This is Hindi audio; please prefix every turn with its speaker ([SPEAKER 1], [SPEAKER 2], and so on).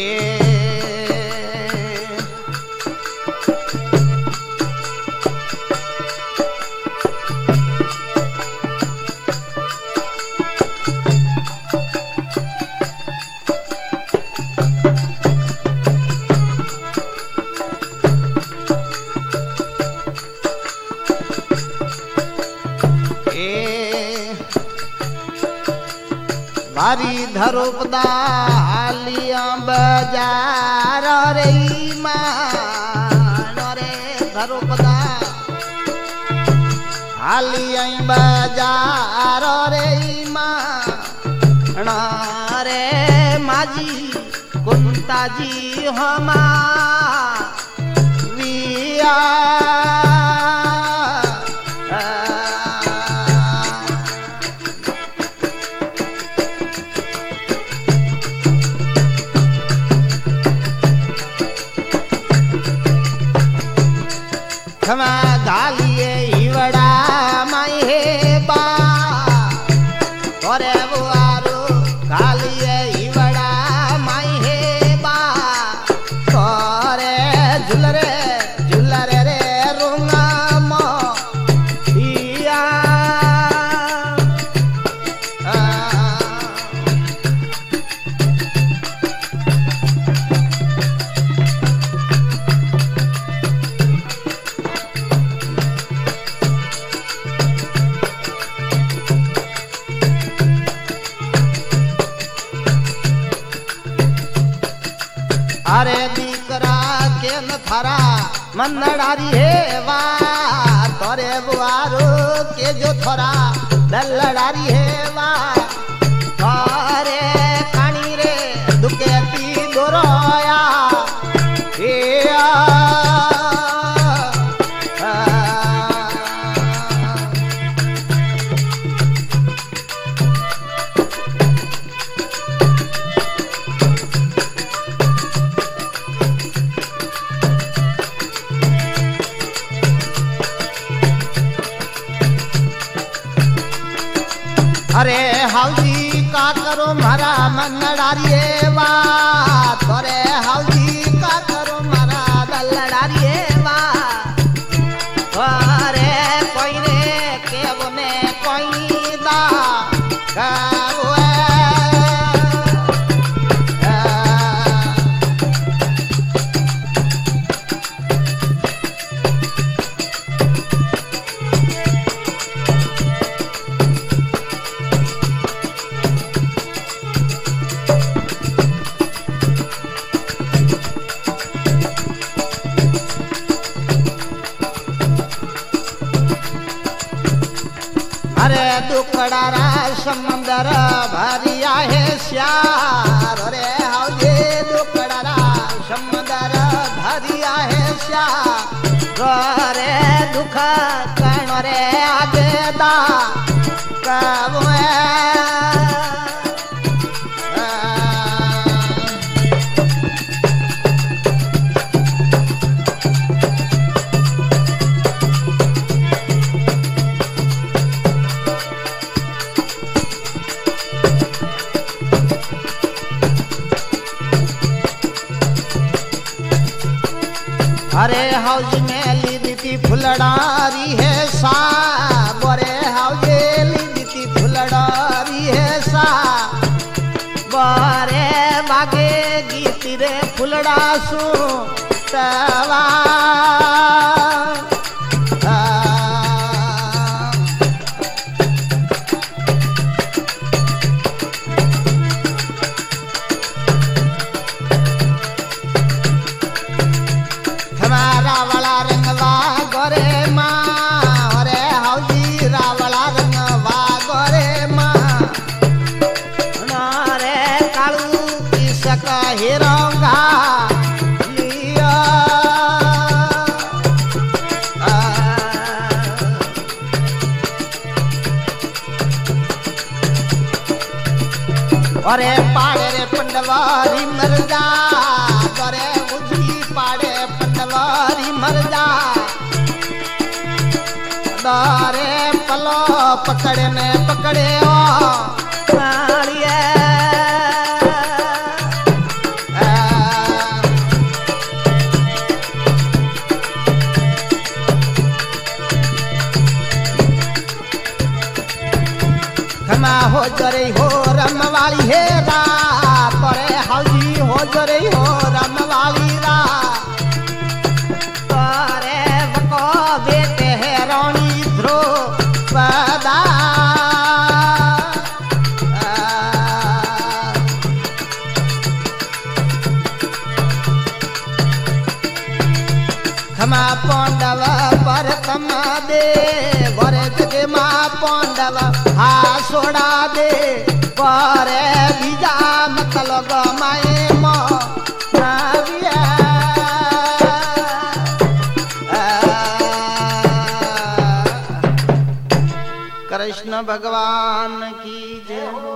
[SPEAKER 1] भारी धरोपदा हालिया बाजार रे मान रे धरोपदा हालिया बाजार रे मान रे माजी कुंता जी हमा विया खमा गालिए हिवड़ा माई हे बा तोरे बुआरो गालिए हिवड़ा माई हे बा तोरे झुलरे रे रुंगा मो हिया अरे दीकरा के न थारा मनडारी है वा तोरे बुआरो के जो थोरा दलडारी है वा तोरे कानी रे दुकेती दोरोया अरे हाउजी का करो मारा मनडारी वा तोरे हाउजी का करो मारा दलडारी वा अरे कोई रे के बने कोई दा अरे दुकड़ारा समंदर भरिया है श्यार रे हाउजे दुकड़ारा समंदर भरिया है श्यार रे दुख कण रे आगे दा कब अरे हाउज में ली दी फुलडारी है सा बोरे हाउजे ली दी फुलडारी है सा बोरे बागे गीती रे फुलडा सु तवा अरे पाड़े रे पंडवारी मर जा अरे उजली पाड़े पंडवारी मर जा दारे पलो पकड़े ने पकड़े ओ जरे हो रम वाली है रात रे हौजी हो जरे हो रम वाली रात अरे बको बेटे है रानी द्रौपदा खमा पांडव पर कमा दे भरे जगे माँ पांडव हा सोड़ा दे परे बीजा मतलब माए मो कृष्ण भगवान की जय हो।